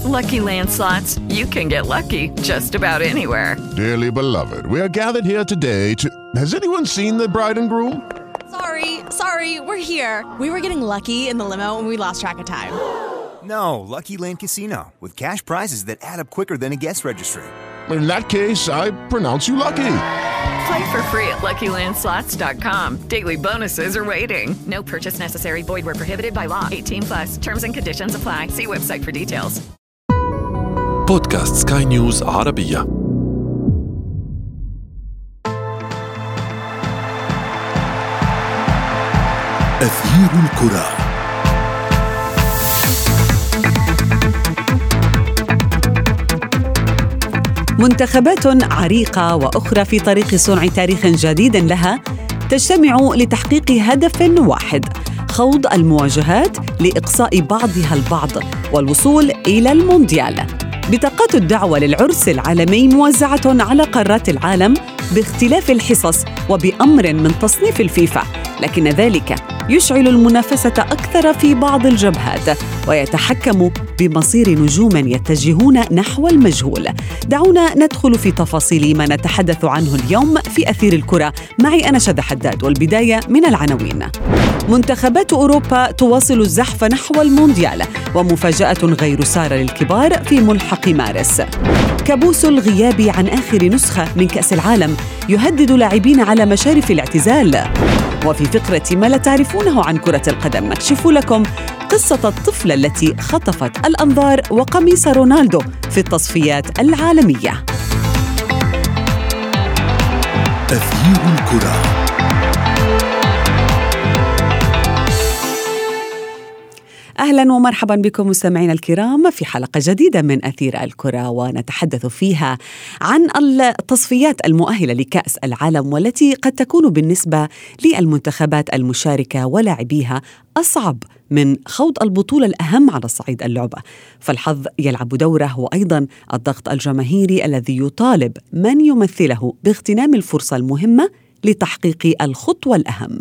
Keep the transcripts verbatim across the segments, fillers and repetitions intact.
Lucky Land Slots, you can get lucky just about anywhere. Dearly beloved, we are gathered here today to... Has anyone seen the bride and groom? Sorry, sorry, we're here. We were getting lucky in the limo and we lost track of time. No, Lucky Land Casino, with cash prizes that add up quicker than a guest registry. In that case, I pronounce you lucky. Play for free at lucky land slots dot com. Daily bonuses are waiting. No purchase necessary. Void where prohibited by law. eighteen plus. Terms and conditions apply. See website for details. بودكاست سكاي نيوز عربية. أثير الكرة. منتخبات عريقة وأخرى في طريق صنع تاريخ جديد لها تجتمع لتحقيق هدف واحد: خوض المواجهات لإقصاء بعضها البعض والوصول إلى المونديال. بطاقات الدعوة للعرس العالمي موزعة على قارات العالم باختلاف الحصص وبأمر من تصنيف الفيفا، لكن ذلك يشعل المنافسة أكثر في بعض الجبهات ويتحكم بمصير نجوم يتجهون نحو المجهول. دعونا ندخل في تفاصيل ما نتحدث عنه اليوم في أثير الكرة. معي أنا شذى حداد، والبداية من العناوين. منتخبات أوروبا تواصل الزحف نحو المونديال، ومفاجأة غير سارة للكبار في ملحق مارس. كابوس الغياب عن آخر نسخة من كأس العالم يهدد لاعبين على مشارف الاعتزال. وفي فقرة ما لا تعرفونه عن كرة القدم نكشف لكم قصة الطفلة التي خطفت الأنظار وقميص رونالدو في التصفيات العالمية. أثير الكرة. أهلا ومرحبا بكم مستمعينا الكرام في حلقة جديدة من أثير الكرة، ونتحدث فيها عن التصفيات المؤهلة لكأس العالم، والتي قد تكون بالنسبة للمنتخبات المشاركة ولاعبيها أصعب من خوض البطولة الأهم على الصعيد اللعبة. فالحظ يلعب دوره، وأيضا الضغط الجماهيري الذي يطالب من يمثله باغتنام الفرصة المهمة لتحقيق الخطوة الأهم.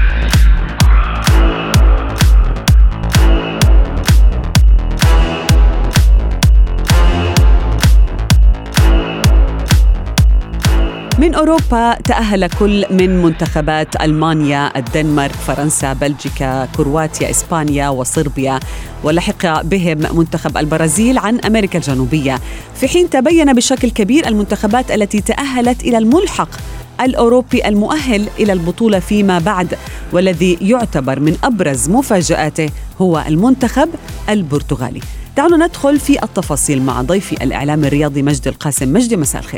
من أوروبا تأهل كل من منتخبات ألمانيا، الدنمارك، فرنسا، بلجيكا، كرواتيا، إسبانيا وصربيا، ولحق بهم منتخب البرازيل عن أمريكا الجنوبية، في حين تبين بشكل كبير المنتخبات التي تأهلت إلى الملحق الأوروبي المؤهل إلى البطولة فيما بعد، والذي يعتبر من أبرز مفاجآته هو المنتخب البرتغالي. دعونا ندخل في التفاصيل مع ضيفي الإعلام الرياضي مجدي القاسم. مجدي، مساء الخير.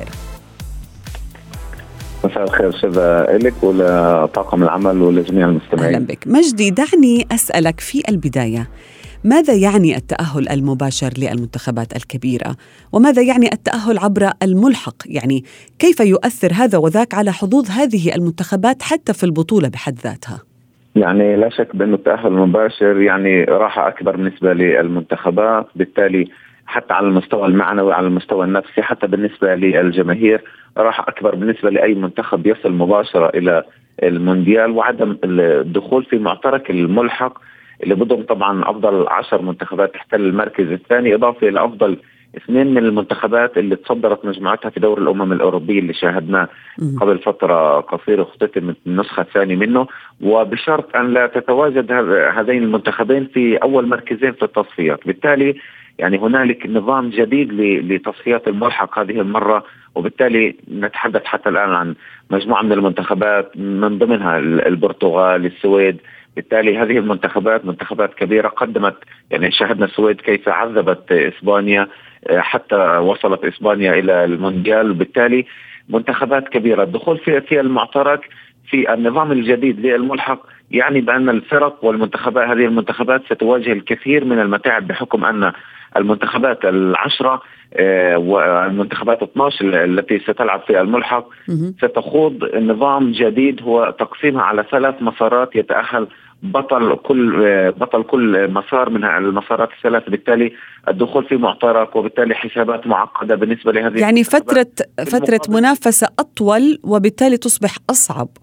مساء الخير شذى لك ولطاقم العمل ولجميع المستمعين. أهلا بك مجدي. دعني أسألك في البداية، ماذا يعني التأهل المباشر للمنتخبات الكبيرة؟ وماذا يعني التأهل عبر الملحق؟ يعني كيف يؤثر هذا وذاك على حظوظ هذه المنتخبات حتى في البطولة بحد ذاتها؟ يعني لا شك بأن التأهل المباشر يعني راحة أكبر بالنسبة للمنتخبات، بالتالي حتى على المستوى المعنوي، على المستوى النفسي، حتى بالنسبة للجماهير راحة أكبر بالنسبة لأي منتخب يصل مباشرة إلى المونديال، وعدم الدخول في معترك الملحق اللي بضم طبعا أفضل عشر منتخبات تحتل المركز الثاني، إضافة إلى أفضل اثنين من المنتخبات اللي تصدرت مجموعتها في دور الأمم الأوروبية اللي شاهدناه قبل فترة قصيرة، اختتمت النسخة الثانية منه، وبشرط أن لا تتواجد هذين المنتخبين في أول مركزين في التصفيات. بالتالي يعني هنالك نظام جديد لتصفيات الملحق هذه المرة، وبالتالي نتحدث حتى الآن عن مجموعة من المنتخبات من ضمنها البرتغال، السويد. بالتالي هذه المنتخبات منتخبات كبيرة قدمت، يعني شاهدنا السويد كيف عذبت إسبانيا حتى وصلت إسبانيا إلى المونديال. بالتالي منتخبات كبيرة. الدخول في في المعترك في النظام الجديد للملحق يعني بأن الفرق والمنتخبات، هذه المنتخبات ستواجه الكثير من المتاعب، بحكم أن المنتخبات العشرة والمنتخبات اثنتي عشرة التي ستلعب في الملحق ستخوض نظام جديد هو تقسيمها على ثلاث مسارات يتأهل بطل كل بطل كل مسار من المسارات الثلاث. بالتالي الدخول في معترك، وبالتالي حسابات معقدة بالنسبة لهذه يعني فترة فترة منافسة أطول، وبالتالي تصبح أصعب.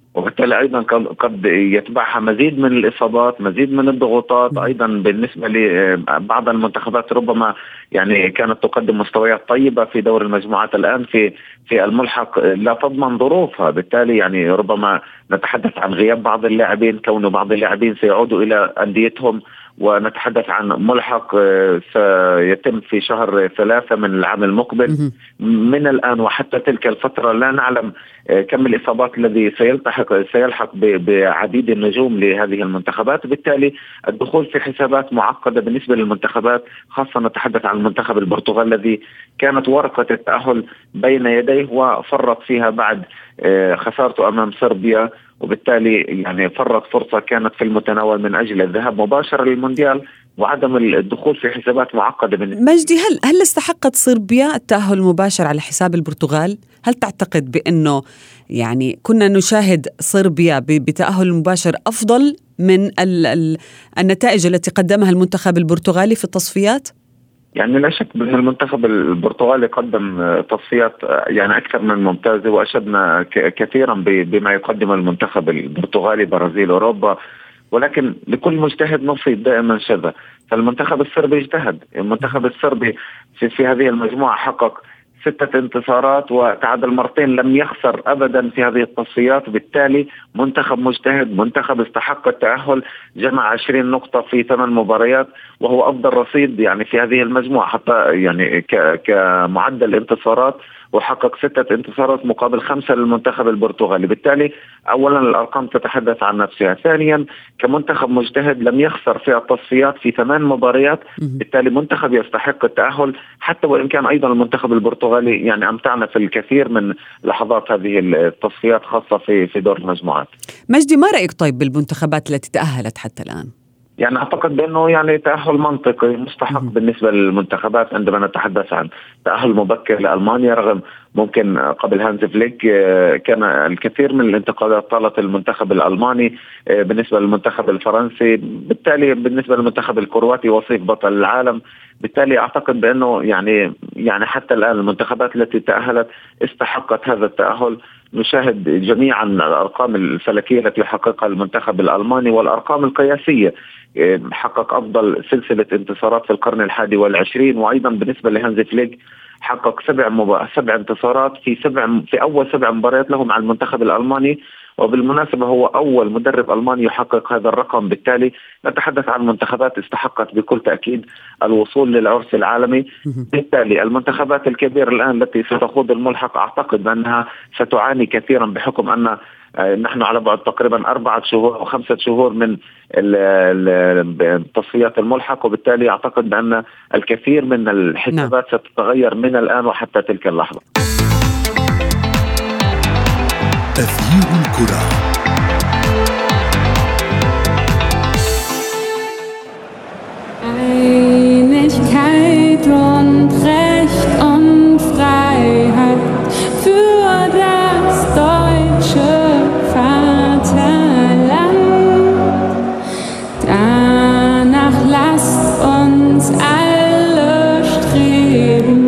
وبالتالي أيضا قد يتبعها مزيد من الإصابات، مزيد من الضغوطات. أيضا بالنسبة لبعض المنتخبات ربما يعني كانت تقدم مستويات طيبة في دور المجموعات، الآن في في الملحق لا تضمن ظروفها، بالتالي يعني ربما نتحدث عن غياب بعض اللاعبين، كون بعض اللاعبين سيعودوا إلى أنديتهم، ونتحدث عن ملحق سيتم في شهر ثلاثة من العام المقبل. من الآن وحتى تلك الفترة لا نعلم كم الإصابات الذي سيلتحق سيلحق بعديد النجوم لهذه المنتخبات، بالتالي الدخول في حسابات معقدة بالنسبة للمنتخبات، خاصة نتحدث عن المنتخب البرتغال الذي كانت ورقة التأهل بين يديه وفرط فيها بعد خسارته أمام صربيا، وبالتالي يعني فرط فرصة كانت في المتناول من أجل الذهاب مباشرة للمونديال وعدم الدخول في حسابات معقدة. مجدي، هل هل استحقت صربيا التأهل المباشر على حساب البرتغال؟ هل تعتقد بأنه يعني كنا نشاهد صربيا بتأهل المباشر أفضل من ال ال النتائج التي قدمها المنتخب البرتغالي في التصفيات؟ يعني لا شك بأن المنتخب البرتغالي قدم تصفيات يعني أكثر من ممتازة، وأشدنا كثيرا بما يقدم المنتخب البرتغالي برازيل أوروبا، ولكن لكل مجتهد نصيب دائما شذا. فالمنتخب الصربي اجتهد، المنتخب الصربي في, في هذه المجموعة حقق ستة انتصارات وتعادل مرتين، لم يخسر أبدا في هذه التصفيات، بالتالي منتخب مجتهد، منتخب استحق التأهل، جمع عشرين نقطة في ثمان مباريات، وهو أفضل رصيد يعني في هذه المجموعة حتى يعني كمعدل انتصارات، وحقق ستة انتصارات مقابل خمسة للمنتخب البرتغالي. بالتالي أولا الأرقام تتحدث عن نفسها، ثانيا كمنتخب مجتهد لم يخسر في التصفيات في ثمان مباريات، بالتالي منتخب يستحق التأهل، حتى وإن كان أيضا المنتخب البرتغالي يعني أمتعنا في الكثير من لحظات هذه التصفيات خاصة في في دور المجموعات. مجدي، ما رأيك طيب بالمنتخبات التي تأهلت حتى الآن؟ يعني أعتقد بأنه يعني تأهل منطقي مستحق بالنسبة للمنتخبات. عندما نتحدث عن تأهل مبكر لألمانيا، رغم ممكن قبل هانز فليك كان الكثير من الانتقادات طالت المنتخب الألماني بالنسبة للمنتخب الفرنسي، بالتالي بالنسبة للمنتخب الكرواتي وصيف بطل العالم. بالتالي أعتقد بأنه يعني يعني حتى الآن المنتخبات التي تأهلت استحقت هذا التأهل. نشاهد جميعا الأرقام الفلكية التي حققها المنتخب الألماني والأرقام القياسية، حقق أفضل سلسلة انتصارات في القرن الحادي والعشرين، وأيضا بالنسبة لهانز فليك حقق سبع مب... سبع انتصارات في سبع في أول سبع مباريات له مع المنتخب الألماني، وبالمناسبة هو أول مدرب ألماني يحقق هذا الرقم. بالتالي نتحدث عن منتخبات استحقت بكل تأكيد الوصول للعرس العالمي. بالتالي المنتخبات الكبيرة الآن التي ستخوض الملحق أعتقد أنها ستعاني كثيرا، بحكم أن نحن على بعد تقريبا أربعة شهور أو خمسة شهور من تصفيات الملحق، وبالتالي أعتقد بأن الكثير من الحسابات ستتغير من الآن وحتى تلك اللحظة. تغيير الكرة. Einigkeit und Recht und Freiheit für das deutsche Vaterland. Danach lasst uns alle streben,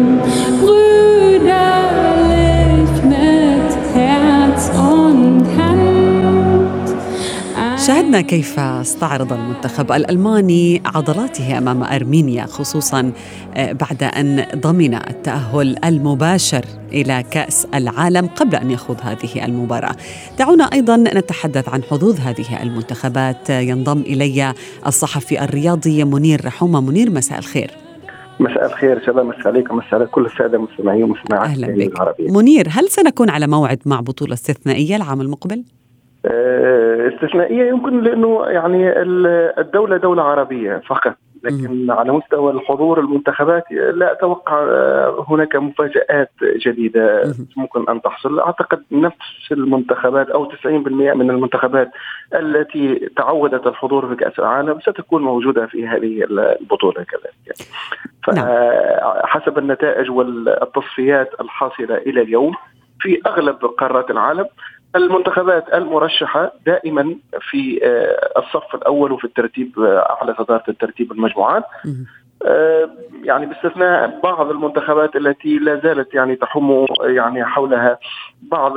brüderlich mit Herz und Hand. شاهدنا كيف استعرض المنتخب الألماني عضلاته أمام أرمينيا، خصوصاً بعد أن ضمن التأهل المباشر إلى كأس العالم قبل أن يخوض هذه المباراة. دعونا أيضاً نتحدث عن حظوظ هذه المنتخبات. ينضم إلي الصحفي الرياضي منير رحومة. منير، مساء الخير. مساء الخير، سلام عليكم، مساء على كل السادة المستمعين ومستمعات العربية. منير، هل سنكون على موعد مع بطولة استثنائية العام المقبل؟ استثنائية يمكن، لأنه يعني الدولة دولة عربية فقط، لكن على مستوى الحضور المنتخبات لا أتوقع هناك مفاجآت جديدة ممكن أن تحصل. أعتقد نفس المنتخبات أو تسعين بالمئة من المنتخبات التي تعودت الحضور في كأس العالم ستكون موجودة في هذه البطولة كذلك. فحسب النتائج والتصفيات الحاصلة إلى اليوم في أغلب قارات العالم، المنتخبات المرشحة دائما في الصف الأول وفي الترتيب أعلى صدارة الترتيب المجموعات، يعني باستثناء بعض المنتخبات التي لا زالت يعني تحوم يعني حولها بعض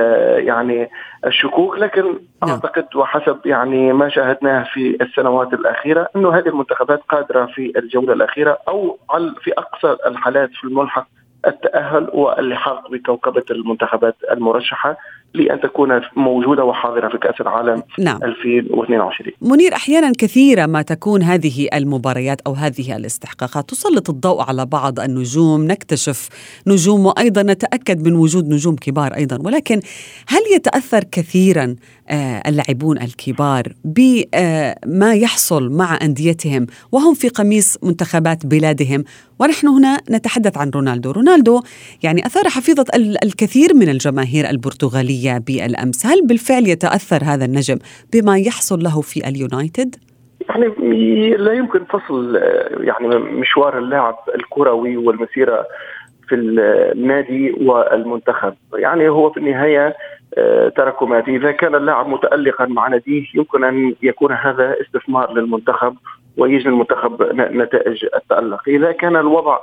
يعني الشكوك، لكن نعم. أعتقد وحسب يعني ما شاهدناه في السنوات الأخيرة أنه هذه المنتخبات قادرة في الجولة الأخيرة أو في أقصى الحالات في الملحق التأهل واللحاق بكوكبة المنتخبات المرشحة لأن تكون موجودة وحاضرة في كأس العالم نعم. ألفين واثنين وعشرين. منير، أحيانا كثيرة ما تكون هذه المباريات أو هذه الاستحقاقات تسلط الضوء على بعض النجوم، نكتشف نجوم وأيضا نتأكد من وجود نجوم كبار أيضا، ولكن هل يتأثر كثيرا اللاعبون الكبار بما يحصل مع أنديتهم وهم في قميص منتخبات بلادهم؟ ونحن هنا نتحدث عن رونالدو. رونالدو يعني أثار حفيظة الكثير من الجماهير البرتغالية بالأمس. هل بالفعل يتأثر هذا النجم بما يحصل له في اليونايتد؟ يعني لا يمكن فصل يعني مشوار اللاعب الكروي والمسيرة في النادي والمنتخب. يعني هو في النهاية تراكمات. إذا كان اللاعب متألقا مع ناديه يمكن أن يكون هذا استثمار للمنتخب ويجني المنتخب نتائج التألق. إذا كان الوضع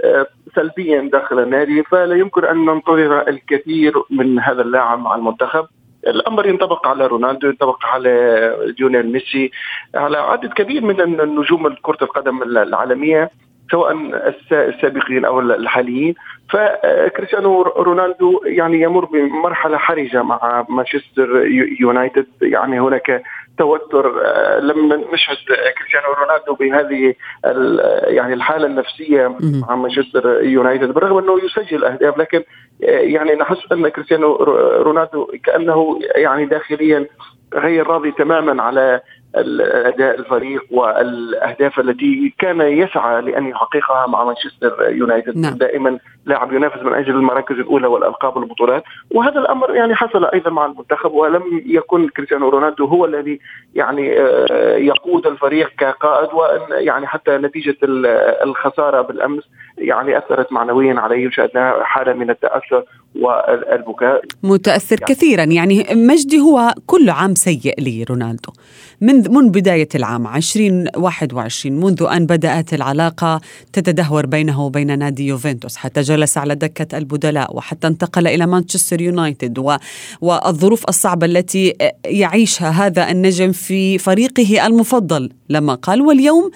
سلبيا داخل النادي فلا يمكن أن ننتظر الكثير من هذا اللاعب مع المنتخب. الأمر ينطبق على رونالدو، ينطبق على ليونيل ميسي، على عدد كبير من النجوم كرة القدم العالمية سواء السابقين أو الحاليين. فكريستيانو رونالدو يعني يمر بمرحلة حرجة مع مانشستر يونايتد. يعني هناك توتر. لم نشهد كريستيانو رونالدو بهذه يعني الحالة النفسية مع مانشستر يونايتد بالرغم أنه يسجل أهداف، لكن يعني نحس أن كريستيانو رونالدو كأنه يعني داخليا غير راضي تماما على الأداء الفريق والأهداف التي كان يسعى لأن يحققها مع مانشستر يونايتد. نعم. دائما لاعب ينافس من أجل المراكز الأولى والألقاب والبطولات، وهذا الأمر يعني حصل أيضا مع المنتخب. ولم يكن كريستيانو رونالدو هو الذي يعني يقود الفريق كقائد، وأن يعني حتى نتيجة الخسارة بالأمس يعني أثرت معنويا عليه، وشاهدنا حالة من التأثر والبكاء. متأثر يعني كثيرا. يعني مجدي، هو كل عام سيء لرونالدو من من بداية العام عشرين واحد وعشرين، منذ أن بدأت العلاقة تتدهور بينه وبين نادي يوفنتوس، حتى جلس على دكة البدلاء وحتى انتقل إلى مانشستر يونايتد، و... والظروف الصعبة التي يعيشها هذا النجم في فريقه المفضل لما قال. واليوم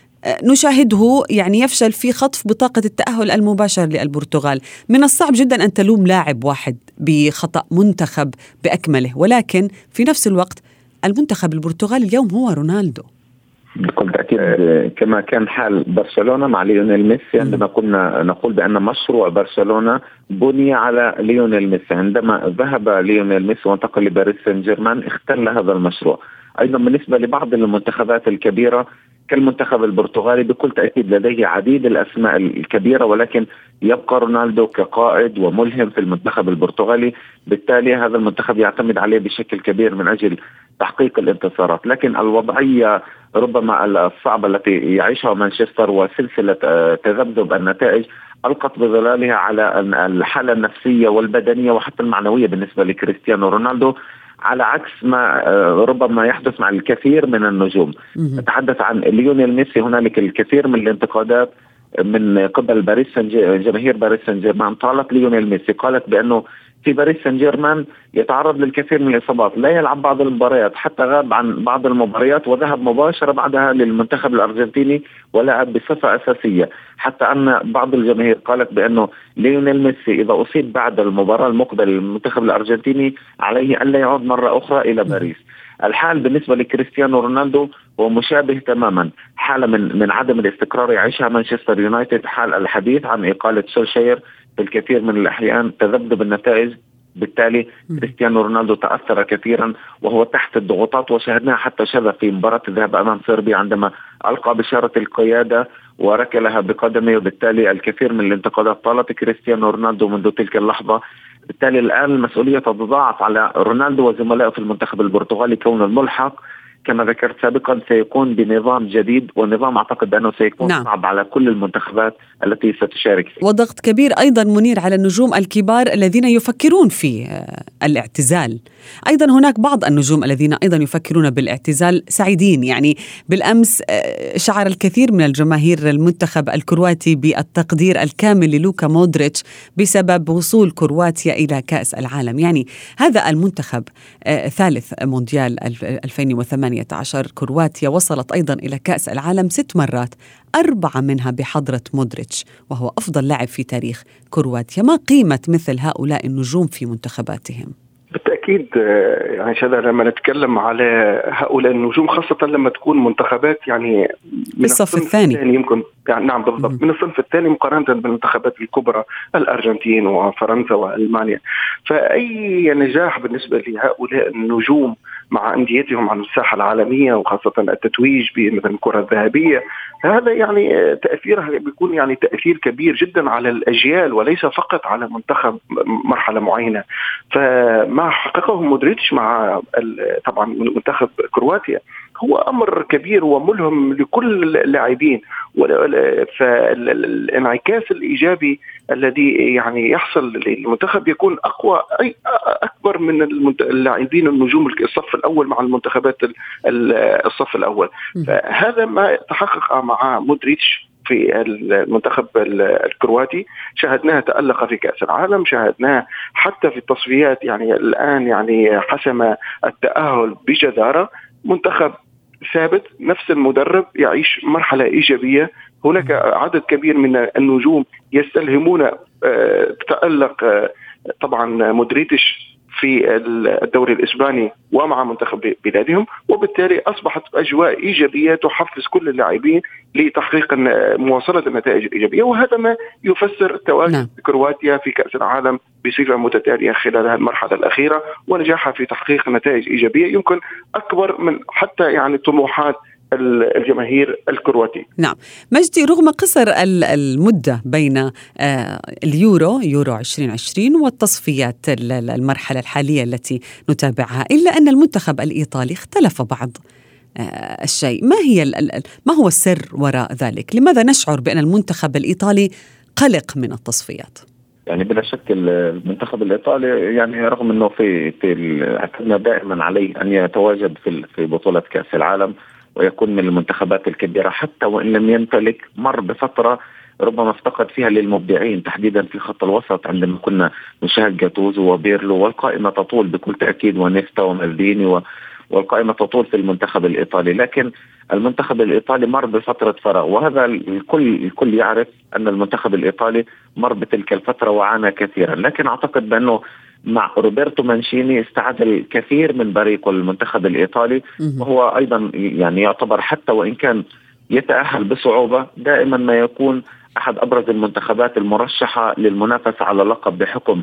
نشاهده يعني يفشل في خطف بطاقة التأهل المباشر للبرتغال. من الصعب جدا أن تلوم لاعب واحد بخطأ منتخب بأكمله، ولكن في نفس الوقت المنتخب البرتغالي اليوم هو رونالدو. بكل تأكيد كما كان حال برشلونة مع ليونيل ميسي، عندما كنا نقول بأن مشروع برشلونة بني على ليونيل ميسي. عندما ذهب ليونيل ميسي وانتقل لباريس سان جيرمان اختل هذا المشروع. أيضا بالنسبة لبعض المنتخبات الكبيرة كالمنتخب البرتغالي بكل تأكيد لديه عديد الأسماء الكبيرة، ولكن يبقى رونالدو كقائد وملهم في المنتخب البرتغالي. بالتالي هذا المنتخب يعتمد عليه بشكل كبير من أجل تحقيق الانتصارات. لكن الوضعية ربما الصعبة التي يعيشها مانشستر وسلسلة تذبذب النتائج ألقت بظلالها على الحالة النفسية والبدنية وحتى المعنوية بالنسبة لكريستيانو رونالدو، على عكس ما ربما يحدث مع الكثير من النجوم. نتحدث عن ليونيل ميسي، هنالك الكثير من الانتقادات من قبل باريس سان جماهير باريس سان جيرمان طالت ليونيل ميسي، قالت بأنه في باريس سان جيرمان يتعرض للكثير من الإصابات، لا يلعب بعض المباريات، حتى غاب عن بعض المباريات وذهب مباشرة بعدها للمنتخب الأرجنتيني ولعب بصفة أساسية. حتى أن بعض الجماهير قالت بأنه ليونيل ميسي إذا أصيب بعد المباراة المقبلة للمنتخب الأرجنتيني عليه ألا يعود مرة أخرى إلى باريس. الحال بالنسبة لكريستيانو رونالدو هو مشابه تماما، حالة من من عدم الاستقرار يعيشها مانشستر يونايتد، حال الحديث عن إقالة سولشاير في الكثير من الأحيان، تذبذب النتائج. بالتالي كريستيانو رونالدو تأثر كثيرا وهو تحت الضغوطات، وشاهدناها حتى شذا في مباراة الذهاب أمام صربيا عندما ألقى بشارة القيادة وركلها بقدمه، وبالتالي الكثير من الانتقادات طالت كريستيانو رونالدو منذ تلك اللحظة. بالتالي الآن المسؤولية تتضاعف على رونالدو وزملائه في المنتخب البرتغالي كون الملحق كما ذكرت سابقا سيكون بنظام جديد، ونظام أعتقد بأنه سيكون نعم. صعب على كل المنتخبات التي ستشارك فيه. وضغط كبير أيضا منير على النجوم الكبار الذين يفكرون في الاعتزال. أيضا هناك بعض النجوم الذين أيضا يفكرون بالاعتزال سعيدين. يعني بالأمس شعر الكثير من الجماهير المنتخب الكرواتي بالتقدير الكامل للوكا مودريتش بسبب وصول كرواتيا إلى كأس العالم. يعني هذا المنتخب ثالث مونديال ألفين وثمانية عشر، كرواتيا وصلت أيضا إلى كأس العالم ست مرات، أربعة منها بحضرة مودريتش وهو أفضل لاعب في تاريخ كرواتيا. ما قيمة مثل هؤلاء النجوم في منتخباتهم؟ بالتأكيد يعني شذا لما نتكلم على هؤلاء النجوم خاصة لما تكون منتخبات يعني من الصف الثاني يمكن يعني نعم بالضبط من الصنف الثاني مقارنة بالمنتخبات الكبرى الأرجنتين وفرنسا وألمانيا. فأي نجاح بالنسبة لهؤلاء النجوم مع أنديتهم على الساحة العالمية وخاصة التتويج بمثل الكرة الذهبية، هذا يعني تأثيره بيكون يعني تأثير كبير جدا على الأجيال وليس فقط على منتخب مرحلة معينة. فما حققه مودريتش مع طبعا منتخب كرواتيا هو أمر كبير وملهم لكل اللاعبين، فالانعكاس الإيجابي الذي يعني يحصل للمنتخب يكون أقوى أي أكبر من اللاعبين النجوم الصف الأول مع المنتخبات الصف الأول. فهذا ما تحقق مع مودريتش في المنتخب الكرواتي. شاهدناه تألق في كأس العالم، شاهدناه حتى في التصفيات، يعني الآن يعني حسم التأهل بجدارة. منتخب ثابت، نفس المدرب يعيش مرحلة إيجابية. هناك عدد كبير من النجوم يستلهمون تألق طبعا مودريتش في الدوري الإسباني ومع منتخب بلادهم، وبالتالي أصبحت أجواء إيجابية تحفز كل اللاعبين لتحقيق مواصلة النتائج الإيجابية. وهذا ما يفسر تواجد كرواتيا في كأس العالم بصفة متتالية خلال المرحلة الأخيرة ونجاحها في تحقيق نتائج إيجابية يمكن أكبر من حتى يعني طموحات الجماهير الكرواتي. نعم مجدي، رغم قصر المدة بين اليورو يورو عشرين عشرين والتصفيات المرحلة الحالية التي نتابعها، إلا أن المنتخب الإيطالي اختلف بعض الشيء. ما هي ما هو السر وراء ذلك؟ لماذا نشعر بأن المنتخب الإيطالي قلق من التصفيات؟ يعني بلا شك المنتخب الإيطالي يعني رغم أنه في اعتدنا دائما عليه أن يتواجد في في بطولة كأس العالم ويكون من المنتخبات الكبيرة، حتى وإن لم يمتلك، مر بفترة ربما افتقد فيها للمبدعين تحديدا في خط الوسط، عندما كنا نشاهد جاتوزو وبيرلو، والقائمة تطول بكل تأكيد، ونيستا ومالديني و والقائمة تطول في المنتخب الإيطالي. لكن المنتخب الإيطالي مر بفترة فراغ، وهذا الكل الكل يعرف أن المنتخب الإيطالي مر بتلك الفترة وعانى كثيرا. لكن أعتقد بأنه مع روبرتو مانشيني استعاد الكثير من بريقه المنتخب الإيطالي، وهو أيضا يعني يعتبر حتى وإن كان يتأهل بصعوبة دائما ما يكون أحد أبرز المنتخبات المرشحة للمنافسة على اللقب بحكم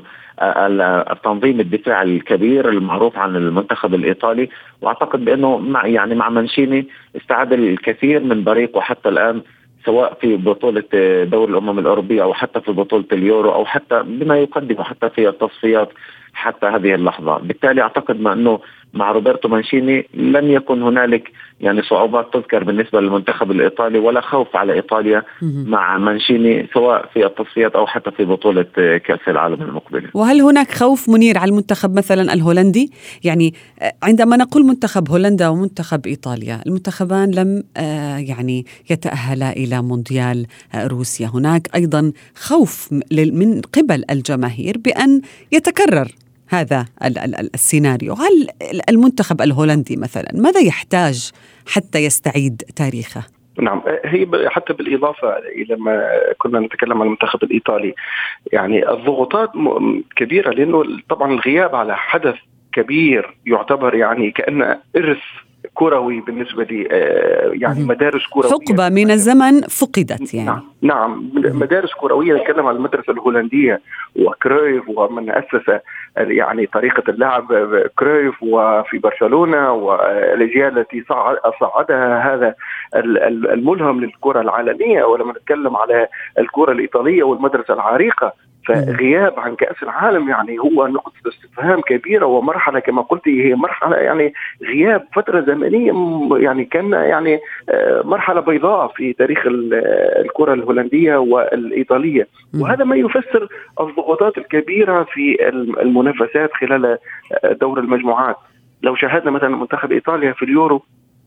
التنظيم الدفاع الكبير المعروف عن المنتخب الإيطالي. وأعتقد بأنه مع يعني مع مانشيني استعاد الكثير من بريقه حتى الآن، سواء في بطولة دوري الأمم الأوروبية أو حتى في بطولة اليورو أو حتى بما يقدمه حتى في التصفيات حتى هذه اللحظة. بالتالي أعتقد ما أنه مع روبرتو مانشيني لن يكن هنالك يعني صعوبات تذكر بالنسبة للمنتخب الإيطالي، ولا خوف على إيطاليا مع مانشيني سواء في التصفيات أو حتى في بطولة كأس العالم المقبلة. وهل هناك خوف منير على المنتخب مثلا الهولندي؟ يعني عندما نقول منتخب هولندا ومنتخب إيطاليا، المنتخبان لم يعني يتأهلا إلى مونديال روسيا. هناك أيضا خوف من قبل الجماهير بأن يتكرر هذا السيناريو. هل المنتخب الهولندي مثلا ماذا يحتاج حتى يستعيد تاريخه؟ نعم، هي حتى بالإضافة إلى ما كنا نتكلم عن المنتخب الإيطالي، يعني الضغوطات كبيرة، لأنه طبعا الغياب على حدث كبير يعتبر يعني كأنه إرث كروي بالنسبة لي، يعني مدارس كروية، حقبة من الزمن فقدت يعني. نعم, نعم مدارس كروية. نتكلم عن المدرسة الهولندية وكرويف، ومن أسس يعني طريقة اللعب كرويف وفي برشلونة، والأجيال التي صعدها هذا الملهم للكرة العالمية. ولما نتكلم على الكرة الإيطالية والمدرسة العريقة فغياب عن كأس العالم يعني هو نقطة استفهام كبيرة، ومرحلة كما قلت هي مرحلة يعني غياب فترة زمنية يعني كان يعني مرحلة بيضاء في تاريخ الكرة الهولندية والإيطالية، وهذا ما يفسر الضغوطات الكبيرة في المنافسات خلال دور المجموعات. لو شاهدنا مثلا منتخب إيطاليا في اليورو،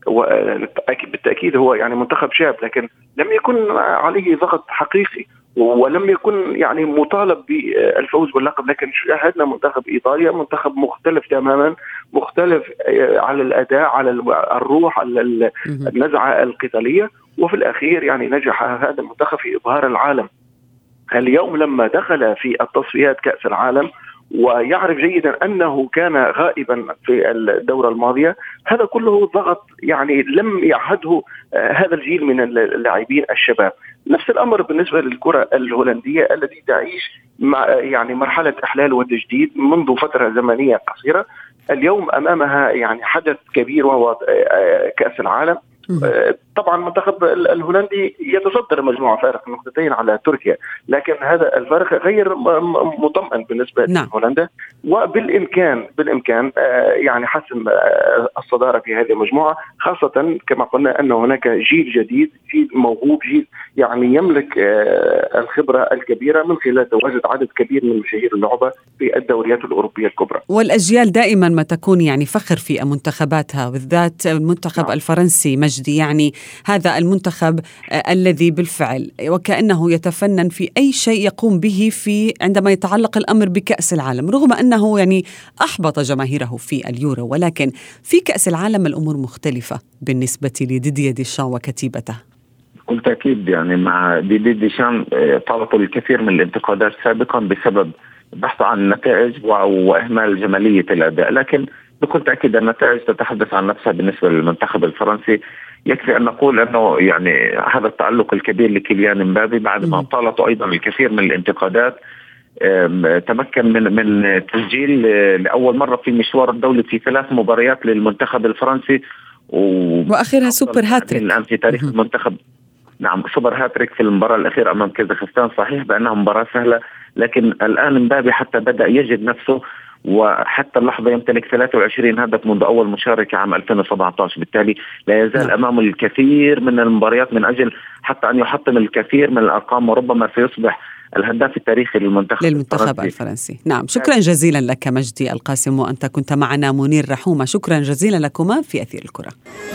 وبالتأكيد هو يعني منتخب شاب، لكن لم يكن عليه ضغط حقيقي ولم يكن يعني مطالب بالفوز باللقب، لكن شاهدنا منتخب إيطاليا منتخب مختلف تماما، مختلف على الأداء، على الروح، على النزعة القتالية، وفي الأخير يعني نجح هذا المنتخب في إبهار العالم. اليوم لما دخل في التصفيات كأس العالم ويعرف جيدا أنه كان غائبا في الدورة الماضية، هذا كله ضغط يعني لم يعهده هذا الجيل من اللاعبين الشباب. نفس الأمر بالنسبة للكرة الهولندية التي تعيش مع يعني مرحلة إحلال وتجديد منذ فترة زمنية قصيرة. اليوم أمامها يعني حدث كبير وهو كأس العالم. طبعا المنتخب الهولندي يتصدر المجموعة فارق نقطتين على تركيا، لكن هذا الفارق غير مطمئن بالنسبة نعم. لهولندا، وبالإمكان بالإمكان يعني حسم الصدارة في هذه المجموعة، خاصة كما قلنا أن هناك جيل جديد، جيل موهوب، جيل يعني يملك الخبرة الكبيرة من خلال تواجد عدد كبير من مشاهير اللعبة في الدوريات الأوروبية الكبرى. والأجيال دائما ما تكون يعني فخر في منتخباتها، بالذات المنتخب نعم. الفرنسي مجدي، يعني هذا المنتخب الذي بالفعل وكأنه يتفنن في أي شيء يقوم به في عندما يتعلق الأمر بكأس العالم، رغم أنه يعني أحبط جماهيره في اليورو، ولكن في كأس العالم الأمور مختلفة بالنسبة لديدييه ديشان وكتيبته. بكل تأكيد يعني مع ديدييه ديشان طالبوا الكثير من الانتقادات سابقا بسبب بحثه عن النتائج وإهمال جمالية الأداء، لكن بكل تأكيد النتائج تتحدث عن نفسها بالنسبة للمنتخب الفرنسي. يكفي أن نقول أنه يعني هذا التألق الكبير لكيليان امبابي بعد ما طالته أيضا الكثير من الانتقادات، تمكن من من تسجيل لأول مرة في مشوار الدولي في ثلاث مباريات للمنتخب الفرنسي، وآخرها سوبر هاتريك الآن في تاريخ المنتخب. نعم سوبر هاتريك في المباراة الأخيرة أمام كازاخستان، صحيح بأنها مباراة سهلة، لكن الآن امبابي حتى بدأ يجد نفسه، وحتى اللحظة يمتلك ثلاثة وعشرين هدف منذ أول مشاركة عام ألفين وسبعة عشر، بالتالي لا يزال أمامه الكثير من المباريات من أجل حتى أن يحطم الكثير من الأرقام، وربما سيصبح الهداف التاريخي للمنتخب, للمنتخب الفرنسي. الفرنسي نعم. شكرا جزيلا لك مجدي القاسم، وأنت كنت معنا منير رحومة، شكرا جزيلا لكما في أثير الكرة.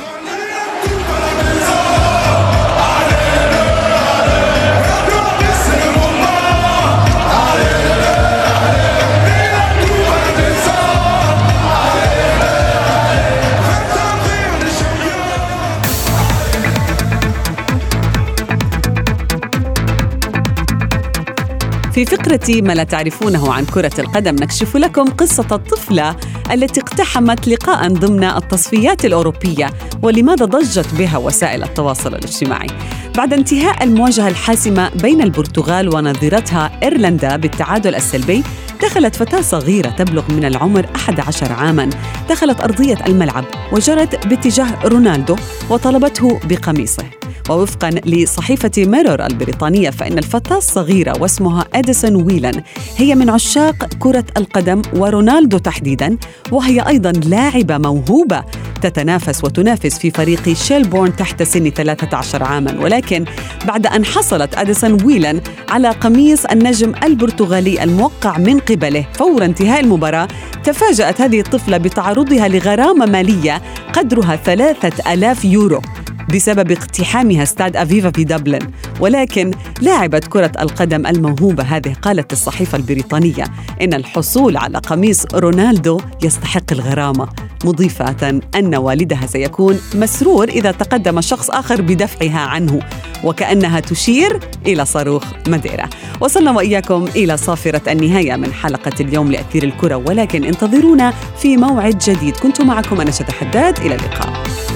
في فقرة ما لا تعرفونه عن كرة القدم نكشف لكم قصة الطفلة التي اقتحمت لقاء ضمن التصفيات الأوروبية، ولماذا ضجت بها وسائل التواصل الاجتماعي. بعد انتهاء المواجهة الحاسمة بين البرتغال ونظيرتها إيرلندا بالتعادل السلبي، دخلت فتاة صغيرة تبلغ من العمر أحد عشر عاماً، دخلت أرضية الملعب وجرت باتجاه رونالدو وطلبته بقميصه. ووفقاً لصحيفة ميرور البريطانية، فإن الفتاة الصغيرة واسمها أديسون ويلان هي من عشاق كرة القدم ورونالدو تحديداً، وهي أيضاً لاعبة موهوبة تتنافس وتنافس في فريق شيلبورن تحت سن ثلاثة عشر عاماً. ولكن بعد أن حصلت أديسون ويلان على قميص النجم البرتغالي الموقع من قبله فور انتهاء المباراة، تفاجأت هذه الطفلة بتعرضها لغرامة مالية قدرها ثلاثة آلاف يورو بسبب اقتحامها استاد أفيفا في دبلن. ولكن لاعبة كرة القدم الموهوبة هذه قالت الصحيفة البريطانية إن الحصول على قميص رونالدو يستحق الغرامة، مضيفة أن والدها سيكون مسرور إذا تقدم شخص آخر بدفعها عنه، وكأنها تشير إلى صاروخ ماديرا. وصلنا وإياكم إلى صافرة النهاية من حلقة اليوم لأثير الكرة، ولكن انتظرونا في موعد جديد. كنت معكم أنا شذى حداد، إلى اللقاء.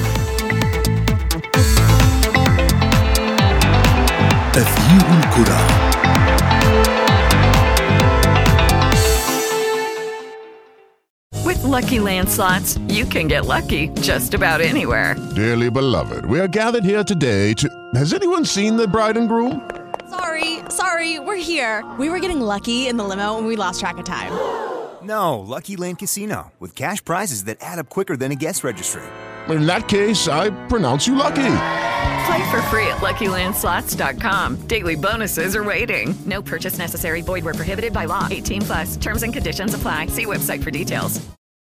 أثير الكرة. With Lucky Land Slots, you can get lucky just about anywhere. Dearly beloved, we are gathered here today to... Has anyone seen the bride and groom? Sorry, Sorry, sorry, we're here. We were getting lucky in the limo and we lost track of time. No, Lucky Land Casino, with cash prizes that add up quicker than a guest registry. In that case, I pronounce you lucky. Play for free at Lucky Land Slots dot com. Daily bonuses are waiting. No purchase necessary. Void where prohibited by law. eighteen plus. Terms and conditions apply. See website for details.